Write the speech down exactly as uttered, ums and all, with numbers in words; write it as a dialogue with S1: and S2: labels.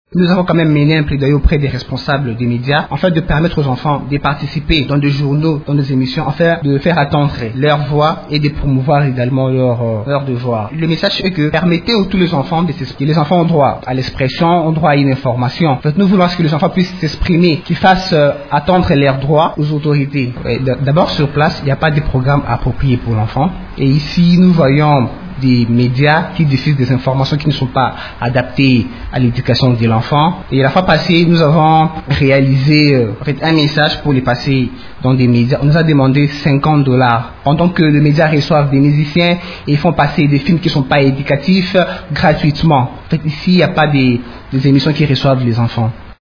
S1: Nous avons quand même mené un plaidoyer auprès des responsables des médias, en fait de permettre aux enfants de participer dans des journaux, dans des émissions, en fait de faire attendre leur voix et de promouvoir également leur, euh, leur devoir. Le message est que permettez à tous les enfants de s'exprimer. Les enfants ont droit à l'expression, ont droit à une information. En fait, nous voulons que les enfants puissent s'exprimer, qu'ils fassent euh, attendre leurs droits aux autorités. D'abord sur place, il n'y a pas de programme approprié pour l'enfant. Et ici, nous voyons des médias qui diffusent des informations qui ne sont pas adaptées à l'éducation de l'enfant. Et la fois passée, nous avons réalisé euh, en fait, un message pour les passer dans des médias. On nous a demandé cinquante dollars. Pendant que les médias reçoivent des musiciens et font passer des films qui ne sont pas éducatifs gratuitement. En fait, ici, il n'y a pas des, des émissions qui reçoivent les enfants.